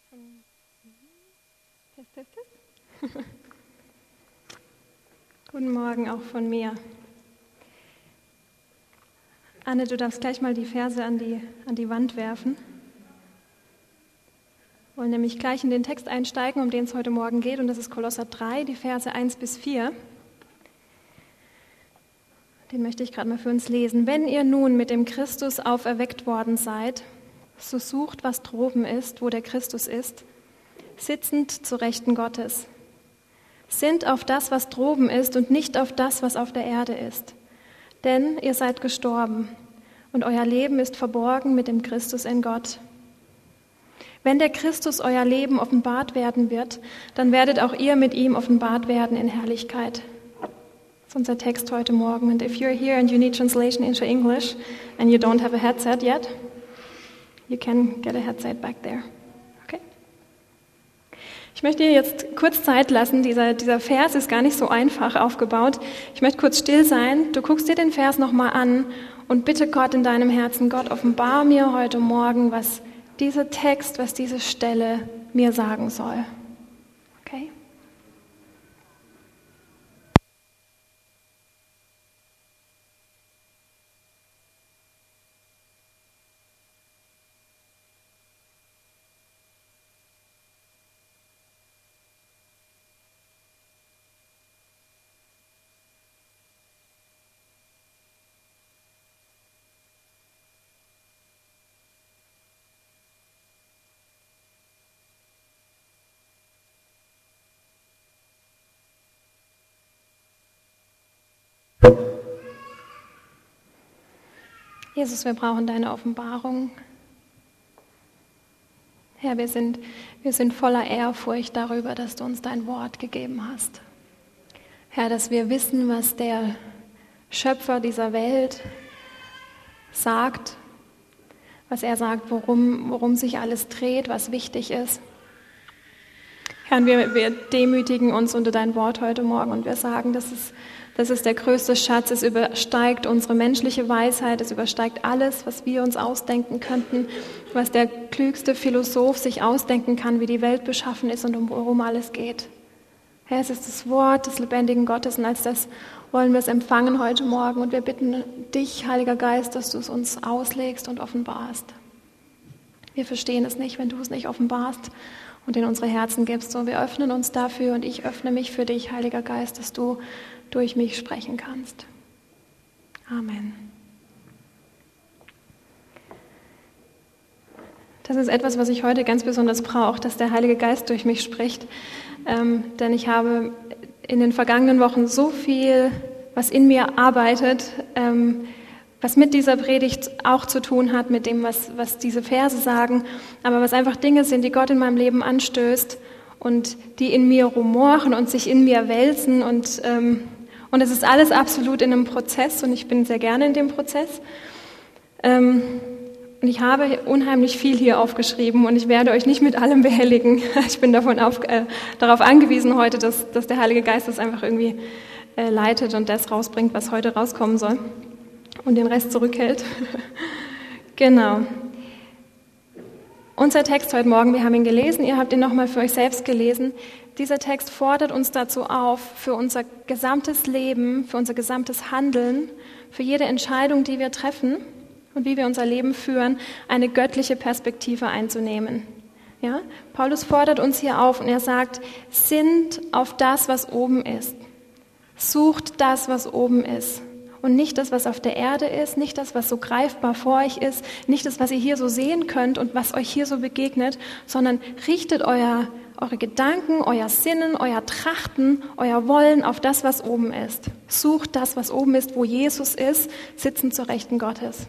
Test. Guten Morgen auch von mir. Anne, du darfst gleich mal die Verse an die Wand werfen. Wir wollen nämlich gleich in den Text einsteigen, um den es heute Morgen geht, und das ist Kolosser 3, die Verse 1 bis 4. Den möchte ich gerade mal für uns lesen. Wenn ihr nun mit dem Christus auferweckt worden seid, so sucht, was droben ist, wo der Christus ist, sitzend zu Rechten Gottes. Sinnt auf das, was droben ist, und nicht auf das, was auf der Erde ist. Denn ihr seid gestorben, und euer Leben ist verborgen mit dem Christus in Gott. Wenn der Christus euer Leben offenbart werden wird, dann werdet auch ihr mit ihm offenbart werden in Herrlichkeit. Das ist unser Text heute Morgen. And if you're here and you need translation into English and you don't have a headset yet, you can get a headset back there. Okay? Ich möchte dir jetzt kurz Zeit lassen. Dieser Vers ist gar nicht so einfach aufgebaut. Ich möchte kurz still sein. Du guckst dir den Vers nochmal an und bitte Gott in deinem Herzen, Gott, offenbar mir heute Morgen, was dieser Text, was diese Stelle mir sagen soll. Okay? Jesus, wir brauchen deine Offenbarung. Herr, wir sind voller Ehrfurcht darüber, dass du uns dein Wort gegeben hast. Herr, dass wir wissen, was der Schöpfer dieser Welt sagt, was er sagt, worum sich alles dreht, was wichtig ist. Herr, wir demütigen uns unter dein Wort heute Morgen und wir sagen, das ist der größte Schatz. Es übersteigt unsere menschliche Weisheit, es übersteigt alles, was wir uns ausdenken könnten, was der klügste Philosoph sich ausdenken kann, wie die Welt beschaffen ist und worum alles geht. Herr, es ist das Wort des lebendigen Gottes und als das wollen wir es empfangen heute Morgen und wir bitten dich, Heiliger Geist, dass du es uns auslegst und offenbarst. Wir verstehen es nicht, wenn du es nicht offenbarst und in unsere Herzen gibst. So, wir öffnen uns dafür und ich öffne mich für dich, Heiliger Geist, dass du durch mich sprechen kannst. Amen. Das ist etwas, was ich heute ganz besonders brauche, dass der Heilige Geist durch mich spricht. Denn ich habe in den vergangenen Wochen so viel, was in mir arbeitet, was mit dieser Predigt auch zu tun hat, mit dem, was diese Verse sagen, aber was einfach Dinge sind, die Gott in meinem Leben anstößt und die in mir rumoren und sich in mir wälzen und es ist alles absolut in einem Prozess und ich bin sehr gerne in dem Prozess. Und ich habe unheimlich viel hier aufgeschrieben und ich werde euch nicht mit allem behelligen. Ich bin darauf angewiesen heute, dass der Heilige Geist das einfach irgendwie leitet und das rausbringt, was heute rauskommen soll und den Rest zurückhält. Genau. Unser Text heute Morgen, wir haben ihn gelesen, ihr habt ihn nochmal für euch selbst gelesen. Dieser Text fordert uns dazu auf, für unser gesamtes Leben, für unser gesamtes Handeln, für jede Entscheidung, die wir treffen und wie wir unser Leben führen, eine göttliche Perspektive einzunehmen. Ja? Paulus fordert uns hier auf und er sagt, sinnt auf das, was oben ist. Sucht das, was oben ist. Und nicht das, was auf der Erde ist, nicht das, was so greifbar vor euch ist, nicht das, was ihr hier so sehen könnt und was euch hier so begegnet, sondern richtet eure Gedanken, euer Sinnen, euer Trachten, euer Wollen auf das, was oben ist. Sucht das, was oben ist, wo Jesus ist, sitzend zur Rechten Gottes.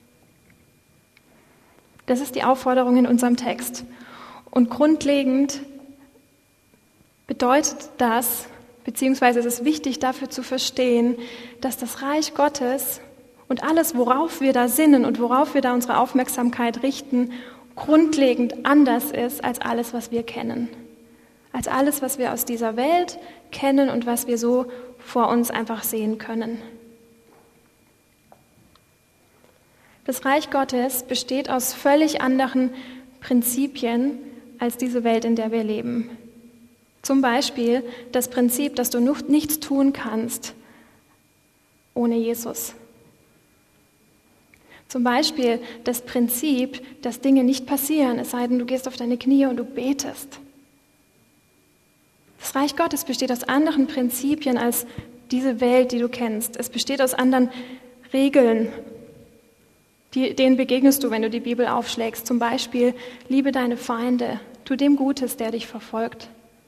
Das ist die Aufforderung in unserem Text. Und grundlegend bedeutet das, beziehungsweise es ist wichtig dafür zu verstehen, dass das Reich Gottes und alles, worauf wir da sinnen und worauf wir da unsere Aufmerksamkeit richten, grundlegend anders ist als alles, was wir kennen. Als alles, was wir aus dieser Welt kennen und was wir so vor uns einfach sehen können. Das Reich Gottes besteht aus völlig anderen Prinzipien als diese Welt, in der wir leben. Zum Beispiel das Prinzip, dass du nichts tun kannst ohne Jesus. Zum Beispiel das Prinzip, dass Dinge nicht passieren, es sei denn, du gehst auf deine Knie und du betest. Das Reich Gottes besteht aus anderen Prinzipien als diese Welt, die du kennst. Es besteht aus anderen Regeln, denen begegnest du, wenn du die Bibel aufschlägst. Zum Beispiel, liebe deine Feinde, tu dem Gutes, der dich verfolgt.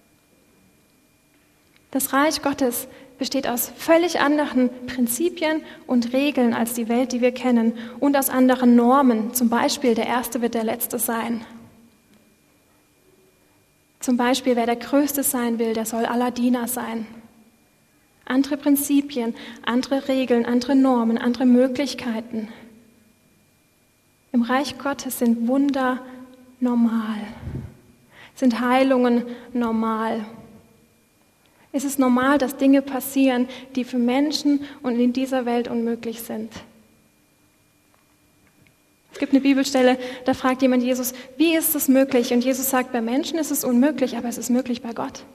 Das Reich Gottes besteht aus völlig anderen Prinzipien und Regeln als die Welt, die wir kennen, und aus anderen Normen. Zum Beispiel, der Erste wird der Letzte sein. Zum Beispiel, wer der Größte sein will, der soll aller Diener sein. Andere Prinzipien, andere Regeln, andere Normen, andere Möglichkeiten. Im Reich Gottes sind Wunder normal, sind Heilungen normal. Es ist normal, dass Dinge passieren, die für Menschen und in dieser Welt unmöglich sind. Es gibt eine Bibelstelle, da fragt jemand Jesus, wie ist es möglich? Und Jesus sagt, bei Menschen ist es unmöglich, aber es ist möglich bei Gott.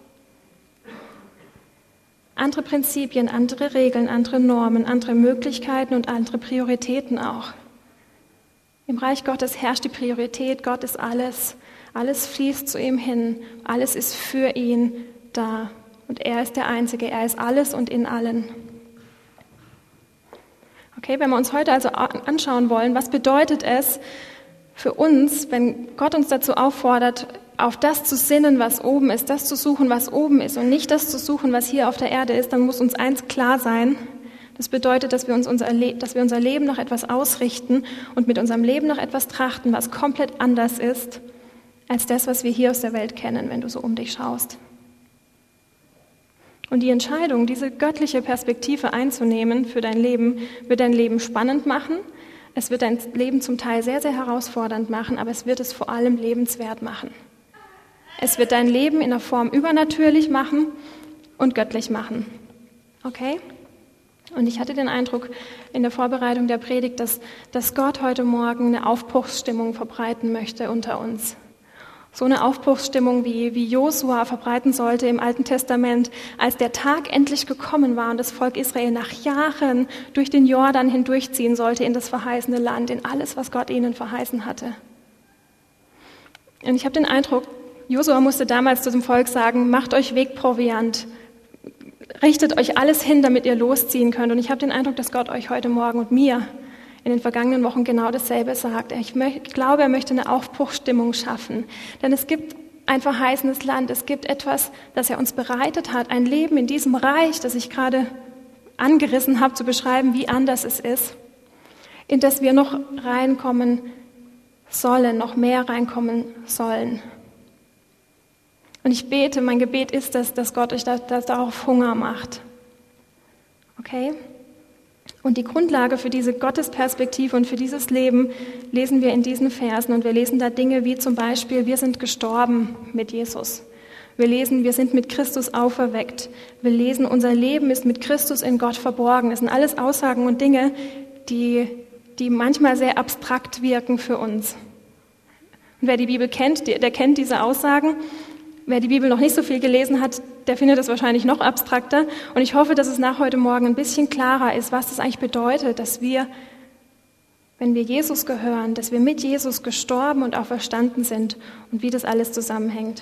Andere Prinzipien, andere Regeln, andere Normen, andere Möglichkeiten und andere Prioritäten auch. Im Reich Gottes herrscht die Priorität, Gott ist alles. Alles fließt zu ihm hin, alles ist für ihn da. Und er ist der Einzige, er ist alles und in allen. Okay, wenn wir uns heute also anschauen wollen, was bedeutet es für uns, wenn Gott uns dazu auffordert, auf das zu sinnen, was oben ist, das zu suchen, was oben ist und nicht das zu suchen, was hier auf der Erde ist, dann muss uns eins klar sein. Das bedeutet, dass wir unser Leben nach etwas ausrichten und mit unserem Leben nach etwas trachten, was komplett anders ist, als das, was wir hier aus der Welt kennen, wenn du so um dich schaust. Und die Entscheidung, diese göttliche Perspektive einzunehmen für dein Leben, wird dein Leben spannend machen. Es wird dein Leben zum Teil sehr, sehr herausfordernd machen, aber es wird es vor allem lebenswert machen. Es wird dein Leben in der Form übernatürlich machen und göttlich machen. Okay? Und ich hatte den Eindruck in der Vorbereitung der Predigt, dass Gott heute Morgen eine Aufbruchsstimmung verbreiten möchte unter uns. So eine Aufbruchsstimmung, wie Josua verbreiten sollte im Alten Testament, als der Tag endlich gekommen war und das Volk Israel nach Jahren durch den Jordan hindurchziehen sollte in das verheißene Land, in alles, was Gott ihnen verheißen hatte. Und ich habe den Eindruck, Josua musste damals zu dem Volk sagen, macht euch Wegproviant, richtet euch alles hin, damit ihr losziehen könnt. Und ich habe den Eindruck, dass Gott euch heute Morgen und mir in den vergangenen Wochen genau dasselbe sagt. Ich glaube, er möchte eine Aufbruchsstimmung schaffen. Denn es gibt ein verheißenes Land. Es gibt etwas, das er uns bereitet hat. Ein Leben in diesem Reich, das ich gerade angerissen habe, zu beschreiben, wie anders es ist. In das wir noch reinkommen sollen, noch mehr reinkommen sollen. Und ich bete, mein Gebet ist, dass Gott euch darauf Hunger macht. Okay? Und die Grundlage für diese Gottesperspektive und für dieses Leben lesen wir in diesen Versen. Und wir lesen da Dinge wie zum Beispiel, wir sind gestorben mit Jesus. Wir lesen, wir sind mit Christus auferweckt. Wir lesen, unser Leben ist mit Christus in Gott verborgen. Das sind alles Aussagen und Dinge, die manchmal sehr abstrakt wirken für uns. Und wer die Bibel kennt, der kennt diese Aussagen. Wer die Bibel noch nicht so viel gelesen hat, der findet es wahrscheinlich noch abstrakter. Und ich hoffe, dass es nach heute Morgen ein bisschen klarer ist, was das eigentlich bedeutet, dass wir, wenn wir Jesus gehören, dass wir mit Jesus gestorben und auferstanden sind und wie das alles zusammenhängt.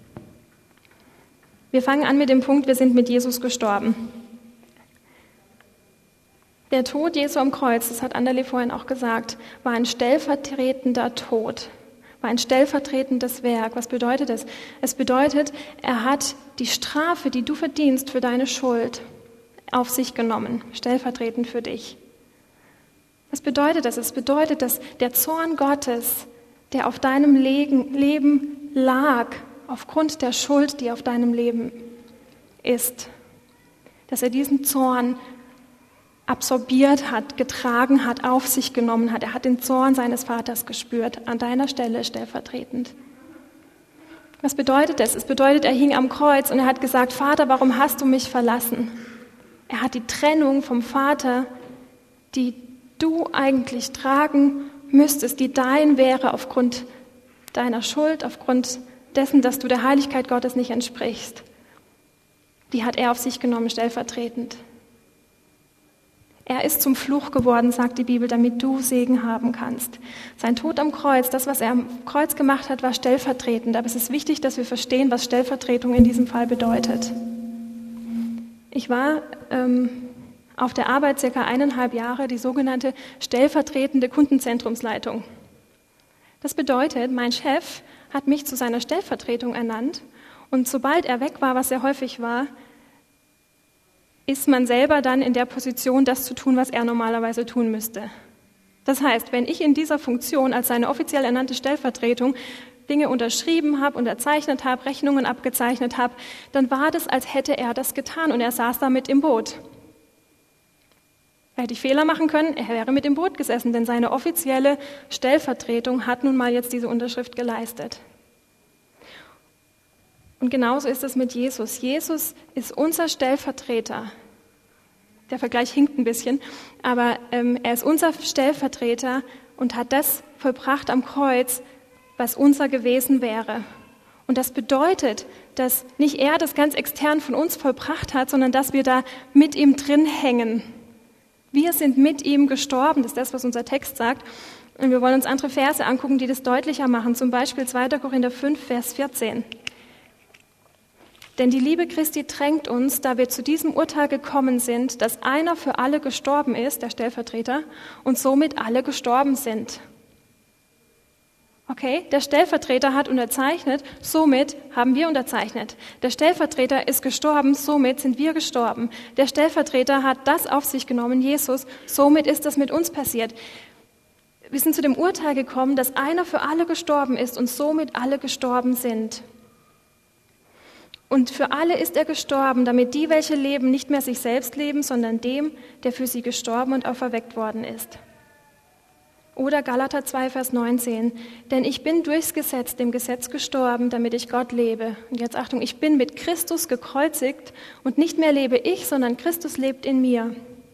Wir fangen an mit dem Punkt, wir sind mit Jesus gestorben. Der Tod Jesu am Kreuz, das hat Anderle vorhin auch gesagt, war ein stellvertretender Tod. War ein stellvertretendes Werk. Was bedeutet das? Es bedeutet, er hat die Strafe, die du verdienst für deine Schuld, auf sich genommen, stellvertretend für dich. Was bedeutet das? Es bedeutet, dass der Zorn Gottes, der auf deinem Leben lag, aufgrund der Schuld, die auf deinem Leben ist, dass er diesen Zorn absorbiert hat, getragen hat, auf sich genommen hat. Er hat den Zorn seines Vaters gespürt, an deiner Stelle stellvertretend. Was bedeutet das? Es bedeutet, er hing am Kreuz und er hat gesagt, Vater, warum hast du mich verlassen? Er hat die Trennung vom Vater, die du eigentlich tragen müsstest, die dein wäre aufgrund deiner Schuld, aufgrund dessen, dass du der Heiligkeit Gottes nicht entsprichst, die hat er auf sich genommen, stellvertretend. Er ist zum Fluch geworden, sagt die Bibel, damit du Segen haben kannst. Sein Tod am Kreuz, das, was er am Kreuz gemacht hat, war stellvertretend. Aber es ist wichtig, dass wir verstehen, was Stellvertretung in diesem Fall bedeutet. Ich war auf der Arbeit circa 1,5 Jahre die sogenannte stellvertretende Kundenzentrumsleitung. Das bedeutet, mein Chef hat mich zu seiner Stellvertretung ernannt und sobald er weg war, was sehr häufig war, ist man selber dann in der Position, das zu tun, was er normalerweise tun müsste. Das heißt, wenn ich in dieser Funktion als seine offiziell ernannte Stellvertretung Dinge unterschrieben habe, unterzeichnet habe, Rechnungen abgezeichnet habe, dann war das, als hätte er das getan und er saß da mit im Boot. Hätte ich Fehler machen können, er wäre mit im Boot gesessen, denn seine offizielle Stellvertretung hat nun mal jetzt diese Unterschrift geleistet. Und genauso ist es mit Jesus. Jesus ist unser Stellvertreter. Der Vergleich hinkt ein bisschen, aber er ist unser Stellvertreter und hat das vollbracht am Kreuz, was unser gewesen wäre. Und das bedeutet, dass nicht er das ganz extern von uns vollbracht hat, sondern dass wir da mit ihm drin hängen. Wir sind mit ihm gestorben, das ist das, was unser Text sagt. Und wir wollen uns andere Verse angucken, die das deutlicher machen. Zum Beispiel 2. Korinther 5, Vers 14. Denn die Liebe Christi drängt uns, da wir zu diesem Urteil gekommen sind, dass einer für alle gestorben ist, der Stellvertreter, und somit alle gestorben sind. Okay, der Stellvertreter hat unterzeichnet, somit haben wir unterzeichnet. Der Stellvertreter ist gestorben, somit sind wir gestorben. Der Stellvertreter hat das auf sich genommen, Jesus, somit ist das mit uns passiert. Wir sind zu dem Urteil gekommen, dass einer für alle gestorben ist und somit alle gestorben sind. Und für alle ist er gestorben, damit die, welche leben, nicht mehr sich selbst leben, sondern dem, der für sie gestorben und auferweckt worden ist. Oder Galater 2, Vers 19. Denn ich bin durchs Gesetz, dem Gesetz gestorben, damit ich Gott lebe. Und jetzt Achtung, ich bin mit Christus gekreuzigt und nicht mehr lebe ich, sondern Christus lebt in mir.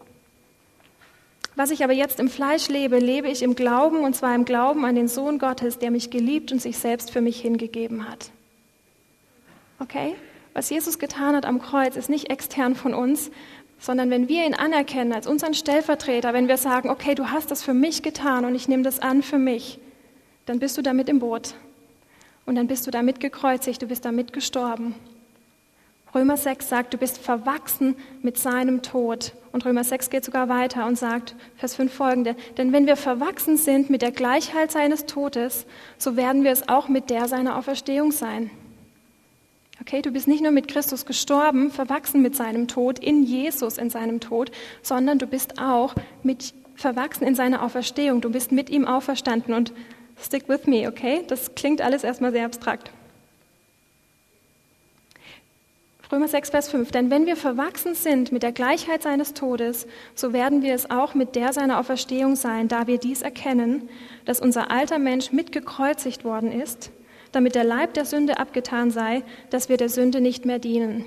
Was ich aber jetzt im Fleisch lebe, lebe ich im Glauben, und zwar im Glauben an den Sohn Gottes, der mich geliebt und sich selbst für mich hingegeben hat. Okay? Was Jesus getan hat am Kreuz, ist nicht extern von uns, sondern wenn wir ihn anerkennen als unseren Stellvertreter, wenn wir sagen, okay, du hast das für mich getan und ich nehme das an für mich, dann bist du damit im Boot. Und dann bist du damit gekreuzigt, du bist damit gestorben. Römer 6 sagt, du bist verwachsen mit seinem Tod. Und Römer 6 geht sogar weiter und sagt, Vers 5 folgende, denn wenn wir verwachsen sind mit der Gleichheit seines Todes, so werden wir es auch mit der seiner Auferstehung sein. Okay, du bist nicht nur mit Christus gestorben, verwachsen mit seinem Tod, in Jesus in seinem Tod, sondern du bist auch verwachsen in seiner Auferstehung. Du bist mit ihm auferstanden und stick with me, okay? Das klingt alles erstmal sehr abstrakt. Römer 6, Vers 5. Denn wenn wir verwachsen sind mit der Gleichheit seines Todes, so werden wir es auch mit der seiner Auferstehung sein, da wir dies erkennen, dass unser alter Mensch mitgekreuzigt worden ist, damit der Leib der Sünde abgetan sei, dass wir der Sünde nicht mehr dienen.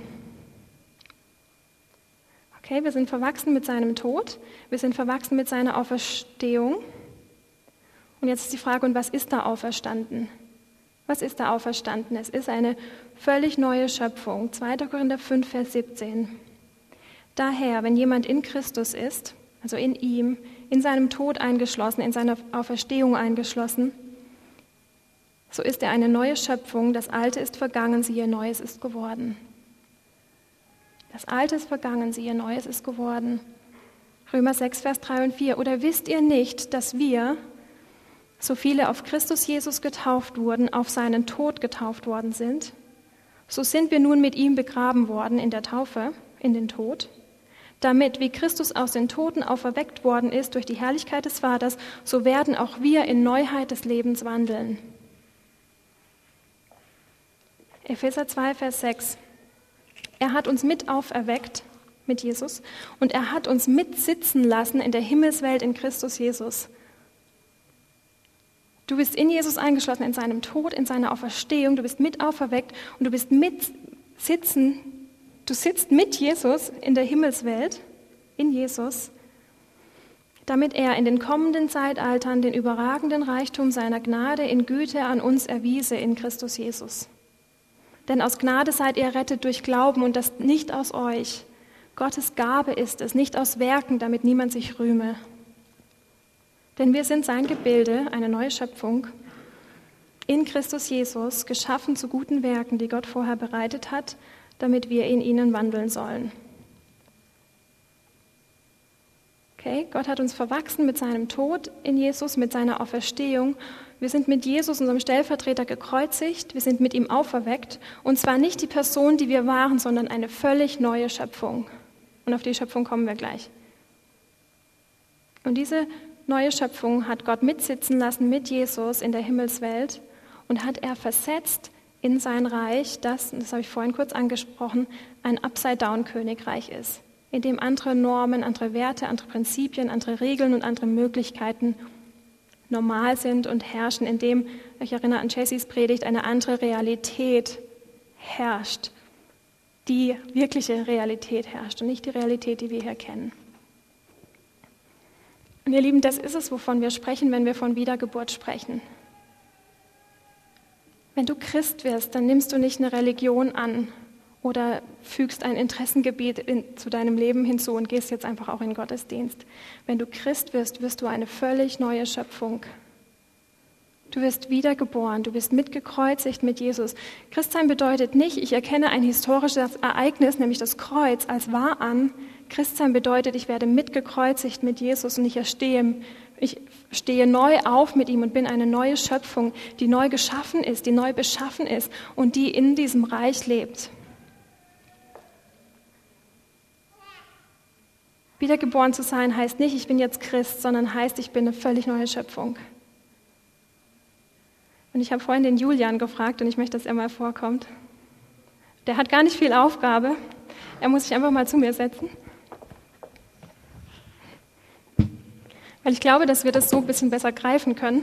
Okay, wir sind verwachsen mit seinem Tod, wir sind verwachsen mit seiner Auferstehung. Und jetzt ist die Frage, und was ist da auferstanden? Was ist da auferstanden? Es ist eine völlig neue Schöpfung. 2. Korinther 5, Vers 17. Daher, wenn jemand in Christus ist, also in ihm, in seinem Tod eingeschlossen, in seiner Auferstehung eingeschlossen, so ist er eine neue Schöpfung, das Alte ist vergangen, siehe, Neues ist geworden. Das Alte ist vergangen, siehe, Neues ist geworden. Römer 6, Vers 3 und 4. Oder wisst ihr nicht, dass wir, so viele auf Christus Jesus getauft wurden, auf seinen Tod getauft worden sind? So sind wir nun mit ihm begraben worden in der Taufe, in den Tod, damit, wie Christus aus den Toten auferweckt worden ist durch die Herrlichkeit des Vaters, so werden auch wir in Neuheit des Lebens wandeln. Epheser 2, Vers 6. Er hat uns mit auferweckt, mit Jesus, und er hat uns mitsitzen lassen in der Himmelswelt in Christus Jesus. Du bist in Jesus eingeschlossen, in seinem Tod, in seiner Auferstehung, du bist mit auferweckt und du bist du sitzt mit Jesus in der Himmelswelt, in Jesus, damit er in den kommenden Zeitaltern den überragenden Reichtum seiner Gnade in Güte an uns erwiese in Christus Jesus. Denn aus Gnade seid ihr errettet durch Glauben und das nicht aus euch. Gottes Gabe ist es, nicht aus Werken, damit niemand sich rühme. Denn wir sind sein Gebilde, eine neue Schöpfung, in Christus Jesus, geschaffen zu guten Werken, die Gott vorher bereitet hat, damit wir in ihnen wandeln sollen. Okay, Gott hat uns verwachsen mit seinem Tod in Jesus, mit seiner Auferstehung. Wir sind mit Jesus, unserem Stellvertreter, gekreuzigt. Wir sind mit ihm auferweckt. Und zwar nicht die Person, die wir waren, sondern eine völlig neue Schöpfung. Und auf die Schöpfung kommen wir gleich. Und diese neue Schöpfung hat Gott mitsitzen lassen mit Jesus in der Himmelswelt und hat er versetzt in sein Reich, das habe ich vorhin kurz angesprochen, ein Upside-Down-Königreich ist, in dem andere Normen, andere Werte, andere Prinzipien, andere Regeln und andere Möglichkeiten normal sind und herrschen, in dem, ich erinnere an Jessys Predigt, eine andere Realität herrscht, die wirkliche Realität herrscht und nicht die Realität, die wir hier kennen. Und ihr Lieben, das ist es, wovon wir sprechen, wenn wir von Wiedergeburt sprechen. Wenn du Christ wirst, dann nimmst du nicht eine Religion an oder fügst ein Interessengebiet zu deinem Leben hinzu und gehst jetzt einfach auch in den Gottesdienst. Wenn du Christ wirst, wirst du eine völlig neue Schöpfung. Du wirst wiedergeboren, du bist mitgekreuzigt mit Jesus. Christsein bedeutet nicht, ich erkenne ein historisches Ereignis, nämlich das Kreuz, als wahr an. Christsein bedeutet, ich werde mitgekreuzigt mit Jesus und ich stehe neu auf mit ihm und bin eine neue Schöpfung, die neu geschaffen ist, die neu beschaffen ist und die in diesem Reich lebt. Wiedergeboren zu sein heißt nicht, ich bin jetzt Christ, sondern heißt, ich bin eine völlig neue Schöpfung. Und ich habe vorhin den Julian gefragt und ich möchte, dass er mal vorkommt. Der hat gar nicht viel Aufgabe. Er muss sich einfach mal zu mir setzen. Weil ich glaube, dass wir das so ein bisschen besser greifen können.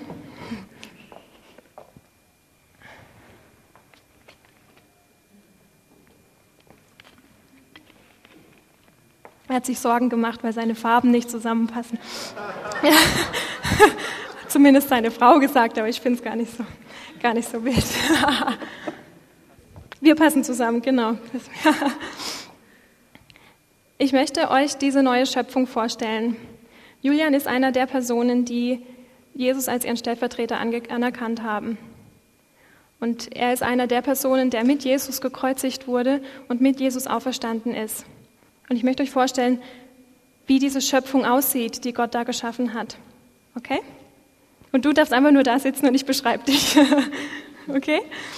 Er hat sich Sorgen gemacht, weil seine Farben nicht zusammenpassen. Ja. Zumindest seine Frau gesagt, aber ich finde es gar nicht so wild. Wir passen zusammen, genau. Ich möchte euch diese neue Schöpfung vorstellen. Julian ist einer der Personen, die Jesus als ihren Stellvertreter anerkannt haben. Und er ist einer der Personen, der mit Jesus gekreuzigt wurde und mit Jesus auferstanden ist. Und ich möchte euch vorstellen, wie diese Schöpfung aussieht, die Gott da geschaffen hat. Okay? Und du darfst einfach nur da sitzen und ich beschreibe dich. Okay?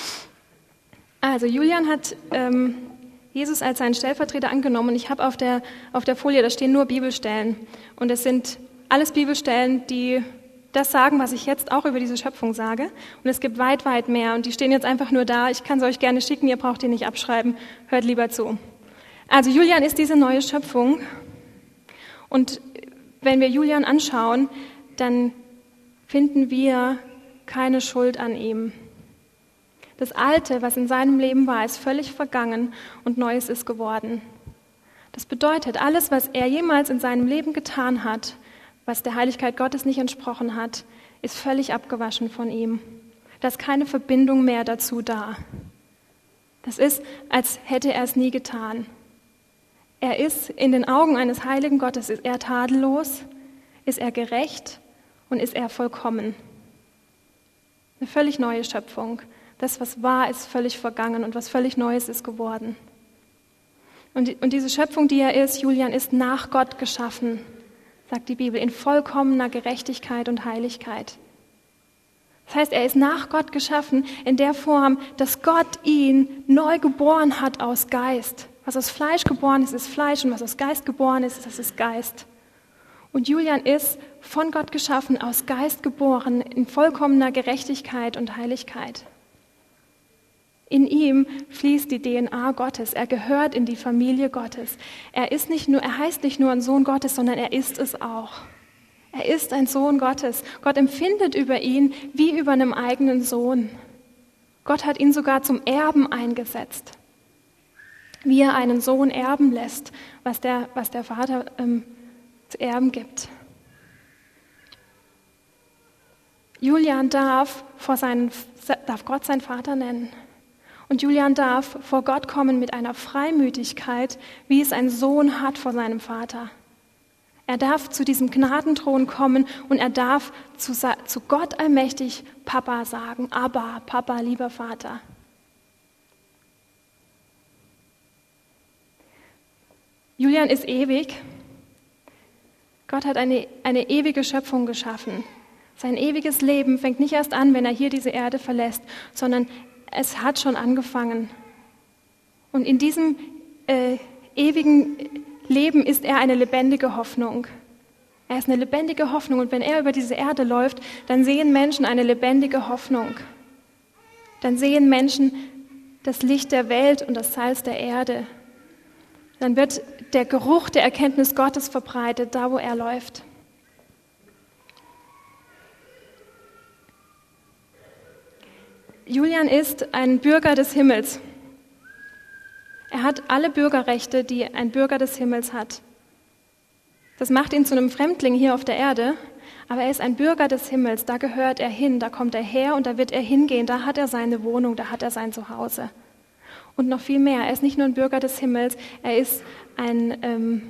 Also Julian hat Jesus als seinen Stellvertreter angenommen. Und ich habe auf der Folie, da stehen nur Bibelstellen. Und es sind alles Bibelstellen, die das sagen, was ich jetzt auch über diese Schöpfung sage. Und es gibt weit, weit mehr. Und die stehen jetzt einfach nur da. Ich kann sie euch gerne schicken, ihr braucht die nicht abschreiben. Hört lieber zu. Also Julian ist diese neue Schöpfung. Und wenn wir Julian anschauen, dann finden wir keine Schuld an ihm. Das Alte, was in seinem Leben war, ist völlig vergangen und Neues ist geworden. Das bedeutet, alles, was er jemals in seinem Leben getan hat, was der Heiligkeit Gottes nicht entsprochen hat, ist völlig abgewaschen von ihm. Da ist keine Verbindung mehr dazu da. Das ist, als hätte er es nie getan. Er ist in den Augen eines heiligen Gottes, ist er tadellos, ist er gerecht und ist er vollkommen. Eine völlig neue Schöpfung. Das, was war, ist völlig vergangen und was völlig Neues ist geworden. Und diese Schöpfung, die er ist, Julian, ist nach Gott geschaffen, sagt die Bibel, in vollkommener Gerechtigkeit und Heiligkeit. Das heißt, er ist nach Gott geschaffen in der Form, dass Gott ihn neu geboren hat aus Geist. Was aus Fleisch geboren ist, ist Fleisch und was aus Geist geboren ist, das ist Geist. Und Julian ist von Gott geschaffen, aus Geist geboren, in vollkommener Gerechtigkeit und Heiligkeit. In ihm fließt die DNA Gottes. Er gehört in die Familie Gottes. Er heißt nicht nur ein Sohn Gottes, sondern er ist es auch. Er ist ein Sohn Gottes. Gott empfindet über ihn wie über einen eigenen Sohn. Gott hat ihn sogar zum Erben eingesetzt. Wie er einen Sohn erben lässt, was der Vater zu erben gibt. Julian darf Gott seinen Vater nennen. Und Julian darf vor Gott kommen mit einer Freimütigkeit, wie es ein Sohn hat vor seinem Vater. Er darf zu diesem Gnadenthron kommen und er darf zu Gott allmächtig Papa sagen, Abba, Papa, lieber Vater. Julian ist ewig. Gott hat eine ewige Schöpfung geschaffen. Sein ewiges Leben fängt nicht erst an, wenn er hier diese Erde verlässt, sondern es hat schon angefangen. Und in diesem ewigen Leben ist er eine lebendige Hoffnung. Er ist eine lebendige Hoffnung. Und wenn er über diese Erde läuft, dann sehen Menschen eine lebendige Hoffnung. Dann sehen Menschen das Licht der Welt und das Salz der Erde. Dann wird der Geruch der Erkenntnis Gottes verbreitet, da wo er läuft. Julian ist ein Bürger des Himmels. Er hat alle Bürgerrechte, die ein Bürger des Himmels hat. Das macht ihn zu einem Fremdling hier auf der Erde, aber er ist ein Bürger des Himmels. Da gehört er hin, da kommt er her und da wird er hingehen. Da hat er seine Wohnung, da hat er sein Zuhause. Und noch viel mehr, er ist nicht nur ein Bürger des Himmels, er ist ein,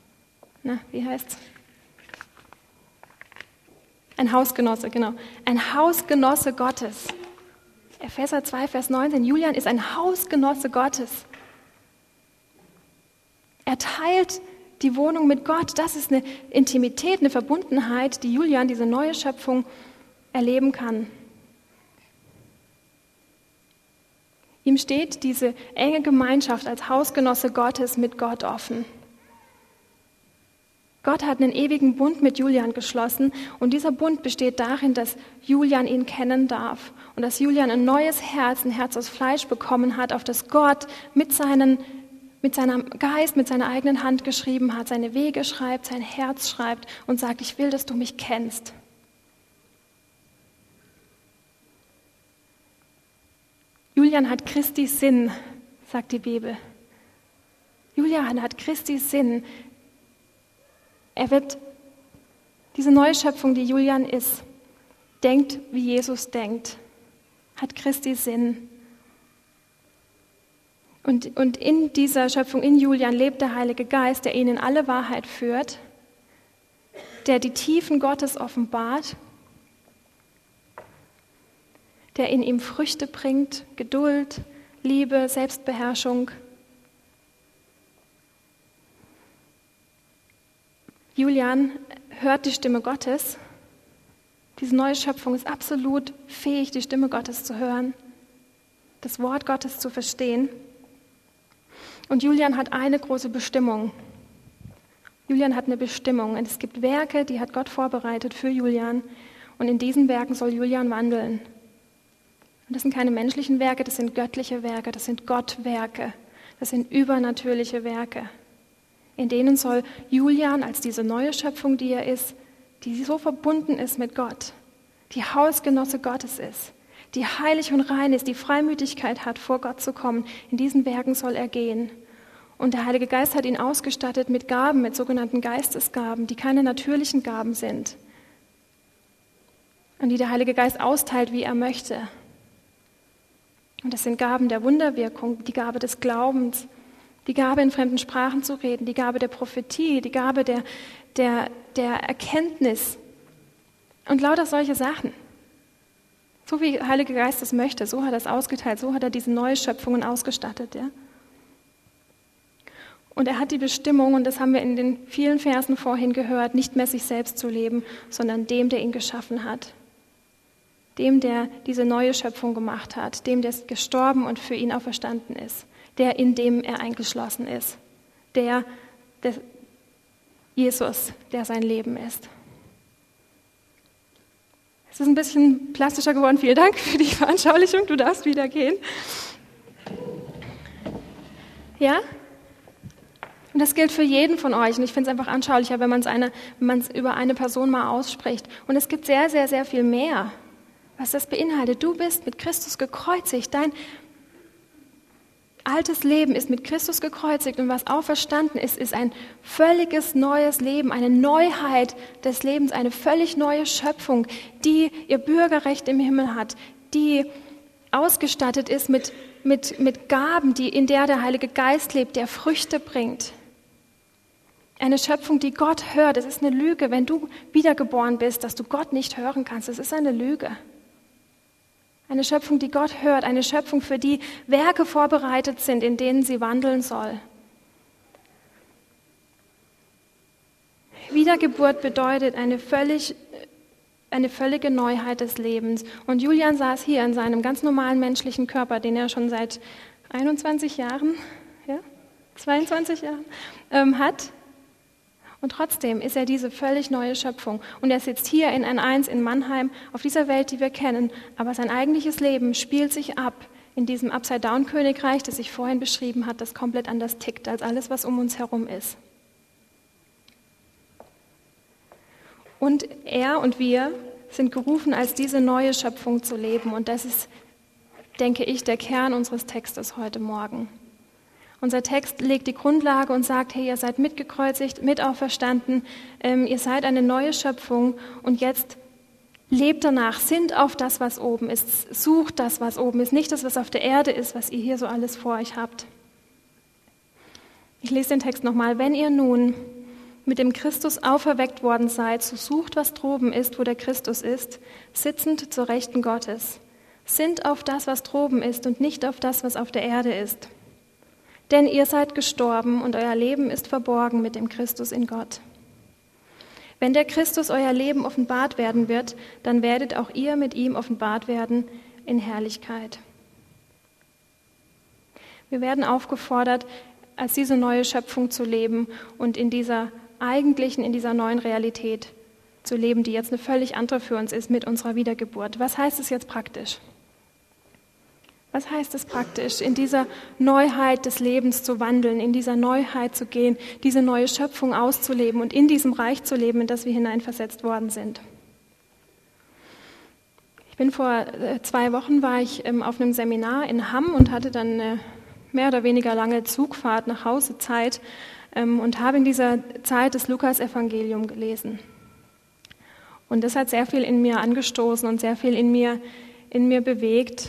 Ein Hausgenosse, genau. Ein Hausgenosse Gottes. Epheser 2, Vers 19, Julian ist ein Hausgenosse Gottes. Er teilt die Wohnung mit Gott. Das ist eine Intimität, eine Verbundenheit, die Julian, diese neue Schöpfung, erleben kann. Ihm steht diese enge Gemeinschaft als Hausgenosse Gottes mit Gott offen. Gott hat einen ewigen Bund mit Julian geschlossen und dieser Bund besteht darin, dass Julian ihn kennen darf und dass Julian ein neues Herz, ein Herz aus Fleisch bekommen hat, auf das Gott mit seinem Geist, mit seiner eigenen Hand geschrieben hat, seine Wege schreibt, sein Herz schreibt und sagt, ich will, dass du mich kennst. Julian hat Christi Sinn, sagt die Bibel. Julian hat Christi Sinn. Er wird, diese neue Schöpfung, die Julian ist, denkt, wie Jesus denkt, hat Christi Sinn. Und in dieser Schöpfung, in Julian, lebt der Heilige Geist, der ihn in alle Wahrheit führt, der die Tiefen Gottes offenbart, der in ihm Früchte bringt, Geduld, Liebe, Selbstbeherrschung. Julian hört die Stimme Gottes. Diese neue Schöpfung ist absolut fähig, die Stimme Gottes zu hören, das Wort Gottes zu verstehen. Und Julian hat eine große Bestimmung. Julian hat eine Bestimmung. Und es gibt Werke, die hat Gott vorbereitet für Julian. Und in diesen Werken soll Julian wandeln. Und das sind keine menschlichen Werke, das sind göttliche Werke, das sind Gottwerke, das sind übernatürliche Werke. In denen soll Julian als diese neue Schöpfung, die er ist, die so verbunden ist mit Gott, die Hausgenosse Gottes ist, die heilig und rein ist, die Freimütigkeit hat, vor Gott zu kommen, in diesen Werken soll er gehen. Und der Heilige Geist hat ihn ausgestattet mit Gaben, mit sogenannten Geistesgaben, die keine natürlichen Gaben sind und die der Heilige Geist austeilt, wie er möchte. Und das sind Gaben der Wunderwirkung, die Gabe des Glaubens, die Gabe, in fremden Sprachen zu reden, die Gabe der Prophetie, die Gabe der Erkenntnis und lauter solche Sachen. So wie der Heilige Geist es möchte, so hat er es ausgeteilt, so hat er diese neue Schöpfungen ausgestattet. Ja? Und er hat die Bestimmung, und das haben wir in den vielen Versen vorhin gehört, nicht mehr sich selbst zu leben, sondern dem, der ihn geschaffen hat. Dem, der diese neue Schöpfung gemacht hat, dem, der gestorben und für ihn auferstanden ist, der, in dem er eingeschlossen ist, der Jesus, der sein Leben ist. Es ist ein bisschen plastischer geworden. Vielen Dank für die Veranschaulichung. Du darfst wieder gehen. Ja? Und das gilt für jeden von euch. Und ich finde es einfach anschaulicher, wenn man es über eine Person mal ausspricht. Und es gibt sehr, sehr, sehr viel mehr, was das beinhaltet. Du bist mit Christus gekreuzigt. Dein altes Leben ist mit Christus gekreuzigt. Und was auferstanden ist, ist ein völliges neues Leben, eine Neuheit des Lebens, eine völlig neue Schöpfung, die ihr Bürgerrecht im Himmel hat, die ausgestattet ist mit mit Gaben, in der der Heilige Geist lebt, der Früchte bringt. Eine Schöpfung, die Gott hört. Es ist eine Lüge, wenn du wiedergeboren bist, dass du Gott nicht hören kannst. Es ist eine Lüge. Eine Schöpfung, die Gott hört. Eine Schöpfung, für die Werke vorbereitet sind, in denen sie wandeln soll. Wiedergeburt bedeutet eine völlige Neuheit des Lebens. Und Julian saß hier in seinem ganz normalen menschlichen Körper, den er schon seit 21 Jahren, 22 Jahren hat. Und trotzdem ist er diese völlig neue Schöpfung. Und er sitzt hier in N1 in Mannheim, auf dieser Welt, die wir kennen. Aber sein eigentliches Leben spielt sich ab in diesem Upside-Down-Königreich, das ich vorhin beschrieben habe, das komplett anders tickt als alles, was um uns herum ist. Und er und wir sind gerufen, als diese neue Schöpfung zu leben. Und das ist, denke ich, der Kern unseres Textes heute Morgen. Unser Text legt die Grundlage und sagt, hey, ihr seid mitgekreuzigt, mit auferstanden, ihr seid eine neue Schöpfung und jetzt lebt danach, sinnt auf das, was oben ist, sucht das, was oben ist, nicht das, was auf der Erde ist, was ihr hier so alles vor euch habt. Ich lese den Text nochmal. Wenn ihr nun mit dem Christus auferweckt worden seid, so sucht, was droben ist, wo der Christus ist, sitzend zur Rechten Gottes. Sinnt auf das, was droben ist und nicht auf das, was auf der Erde ist. Denn ihr seid gestorben und euer Leben ist verborgen mit dem Christus in Gott. Wenn der Christus euer Leben offenbart werden wird, dann werdet auch ihr mit ihm offenbart werden in Herrlichkeit. Wir werden aufgefordert, als diese neue Schöpfung zu leben und in dieser neuen Realität zu leben, die jetzt eine völlig andere für uns ist mit unserer Wiedergeburt. Was heißt es jetzt praktisch? Was heißt es praktisch, in dieser Neuheit des Lebens zu wandeln, in dieser Neuheit zu gehen, diese neue Schöpfung auszuleben und in diesem Reich zu leben, in das wir hineinversetzt worden sind? Vor 2 Wochen war ich auf einem Seminar in Hamm und hatte dann eine mehr oder weniger lange Zugfahrt nach Hause Zeit und habe in dieser Zeit das Lukas-Evangelium gelesen. Und das hat sehr viel in mir angestoßen und sehr viel in mir bewegt.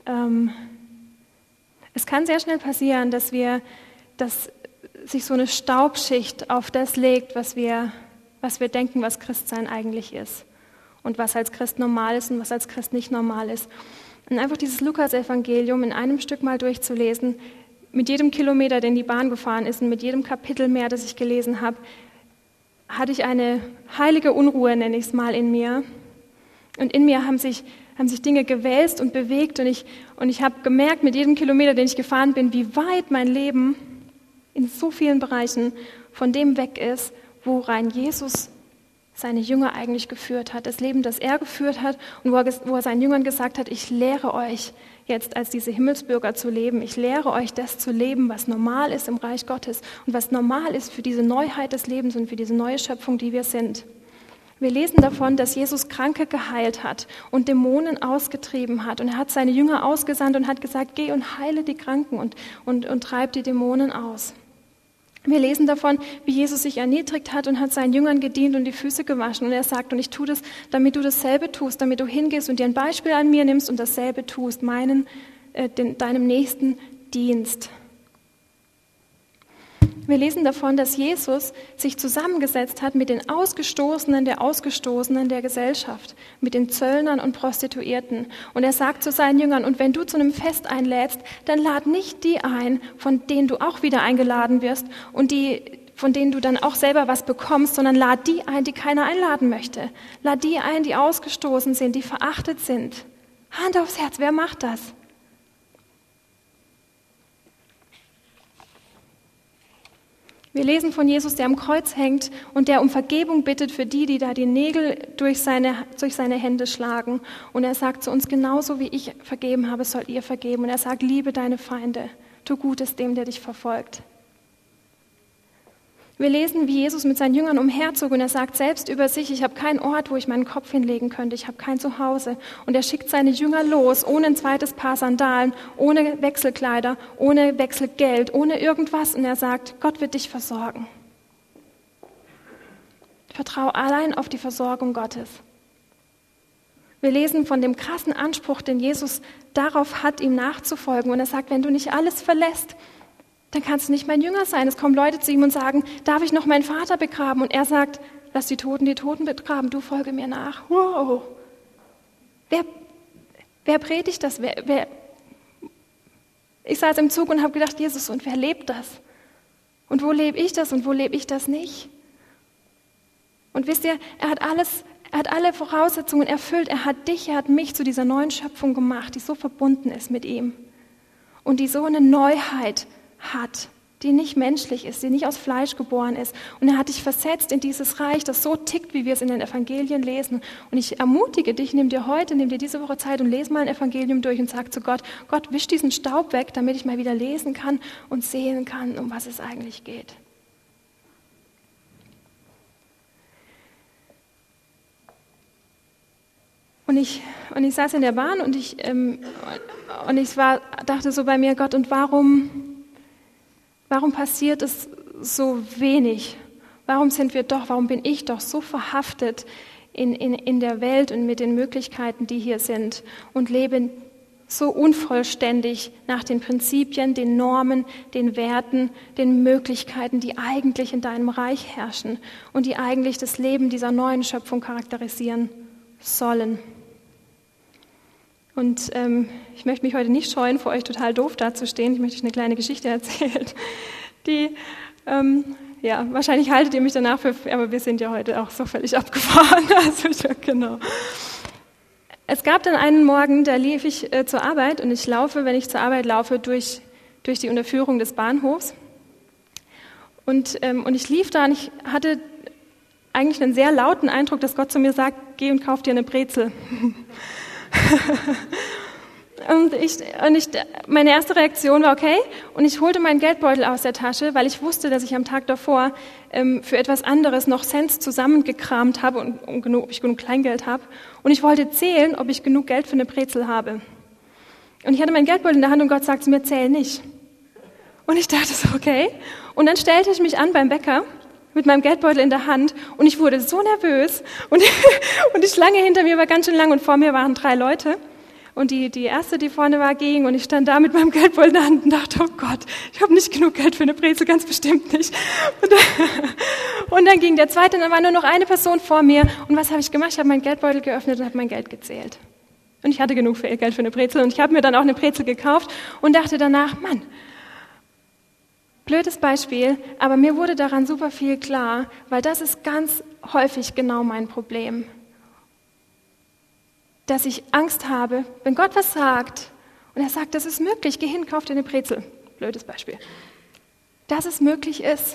Es kann sehr schnell passieren, dass sich so eine Staubschicht auf das legt, was wir denken, was Christsein eigentlich ist und was als Christ normal ist und was als Christ nicht normal ist. Und einfach dieses Lukas-Evangelium in einem Stück mal durchzulesen, mit jedem Kilometer, den die Bahn gefahren ist und mit jedem Kapitel mehr, das ich gelesen habe, hatte ich eine heilige Unruhe, nenne ich es mal, in mir. Und in mir haben sich Dinge gewälzt und bewegt und ich habe gemerkt mit jedem Kilometer, den ich gefahren bin, wie weit mein Leben in so vielen Bereichen von dem weg ist, worein Jesus seine Jünger eigentlich geführt hat. Das Leben, das er geführt hat und wo er seinen Jüngern gesagt hat, ich lehre euch jetzt als diese Himmelsbürger zu leben. Ich lehre euch das zu leben, was normal ist im Reich Gottes und was normal ist für diese Neuheit des Lebens und für diese neue Schöpfung, die wir sind. Wir lesen davon, dass Jesus Kranke geheilt hat und Dämonen ausgetrieben hat. Und er hat seine Jünger ausgesandt und hat gesagt, geh und heile die Kranken und treib die Dämonen aus. Wir lesen davon, wie Jesus sich erniedrigt hat und hat seinen Jüngern gedient und die Füße gewaschen. Und er sagt, und ich tue das, damit du dasselbe tust, damit du hingehst und dir ein Beispiel an mir nimmst und dasselbe tust, deinem Nächsten dienst. Wir lesen davon, dass Jesus sich zusammengesetzt hat mit den Ausgestoßenen der Gesellschaft, mit den Zöllnern und Prostituierten. Und er sagt zu seinen Jüngern, und wenn du zu einem Fest einlädst, dann lad nicht die ein, von denen du auch wieder eingeladen wirst und von denen du dann auch selber was bekommst, sondern lad die ein, die keiner einladen möchte. Lad die ein, die ausgestoßen sind, die verachtet sind. Hand aufs Herz, wer macht das? Wir lesen von Jesus, der am Kreuz hängt und der um Vergebung bittet für die da die Nägel durch seine Hände schlagen. Und er sagt zu uns, genauso wie ich vergeben habe, soll ihr vergeben. Und er sagt, liebe deine Feinde, tu Gutes dem, der dich verfolgt. Wir lesen, wie Jesus mit seinen Jüngern umherzog und er sagt selbst über sich, ich habe keinen Ort, wo ich meinen Kopf hinlegen könnte, ich habe kein Zuhause. Und er schickt seine Jünger los, ohne ein zweites Paar Sandalen, ohne Wechselkleider, ohne Wechselgeld, ohne irgendwas. Und er sagt, Gott wird dich versorgen. Vertraue allein auf die Versorgung Gottes. Wir lesen von dem krassen Anspruch, den Jesus darauf hat, ihm nachzufolgen. Und er sagt, wenn du nicht alles verlässt, dann kannst du nicht mein Jünger sein. Es kommen Leute zu ihm und sagen, darf ich noch meinen Vater begraben? Und er sagt, lass die Toten begraben, du folge mir nach. Wow! Wer predigt das? Ich saß im Zug und habe gedacht, Jesus, und wer lebt das? Und wo lebe ich das und wo lebe ich das nicht? Und wisst ihr, er hat alle Voraussetzungen erfüllt. Er hat dich, er hat mich zu dieser neuen Schöpfung gemacht, die so verbunden ist mit ihm und die so eine Neuheit hat, die nicht menschlich ist, die nicht aus Fleisch geboren ist. Und er hat dich versetzt in dieses Reich, das so tickt, wie wir es in den Evangelien lesen. Und ich ermutige dich, nimm dir diese Woche Zeit und lese mal ein Evangelium durch und sag zu Gott, Gott, wisch diesen Staub weg, damit ich mal wieder lesen kann und sehen kann, um was es eigentlich geht. Und ich saß in der Bahn und ich dachte so bei mir, Gott, und warum passiert es so wenig? Warum bin ich doch so verhaftet in der Welt und mit den Möglichkeiten, die hier sind und lebe so unvollständig nach den Prinzipien, den Normen, den Werten, den Möglichkeiten, die eigentlich in deinem Reich herrschen und die eigentlich das Leben dieser neuen Schöpfung charakterisieren sollen. Und ich möchte mich heute nicht scheuen, vor euch total doof dazustehen. Ich möchte euch eine kleine Geschichte erzählen, die, wahrscheinlich haltet ihr mich danach für, aber wir sind ja heute auch so völlig abgefahren. Also, genau. Es gab dann einen Morgen, da lief ich zur Arbeit und wenn ich zur Arbeit laufe, durch die Unterführung des Bahnhofs. Und ich lief da und ich hatte eigentlich einen sehr lauten Eindruck, dass Gott zu mir sagt, geh und kauf dir eine Brezel. Und meine erste Reaktion war okay, und ich holte meinen Geldbeutel aus der Tasche, weil ich wusste, dass ich am Tag davor für etwas anderes noch Cents zusammengekramt habe und ob ich genug Kleingeld habe. Und ich wollte zählen, ob ich genug Geld für eine Brezel habe. Und ich hatte meinen Geldbeutel in der Hand und Gott sagte mir, zähl nicht. Und ich dachte so, okay. Und dann stellte ich mich an beim Bäcker mit meinem Geldbeutel in der Hand und ich wurde so nervös und die Schlange hinter mir war ganz schön lang und vor mir waren 3 Leute und die erste, die vorne war, ging und ich stand da mit meinem Geldbeutel in der Hand und dachte, oh Gott, ich habe nicht genug Geld für eine Brezel, ganz bestimmt nicht. Und dann ging der zweite, und dann war nur noch eine Person vor mir und was habe ich gemacht? Ich habe meinen Geldbeutel geöffnet und habe mein Geld gezählt. Und ich hatte genug Geld für eine Brezel und ich habe mir dann auch eine Brezel gekauft und dachte danach, Mann, blödes Beispiel, aber mir wurde daran super viel klar, weil das ist ganz häufig genau mein Problem. Dass ich Angst habe, wenn Gott was sagt und er sagt, das ist möglich, geh hin, kauf dir eine Brezel. Blödes Beispiel. Dass es möglich ist.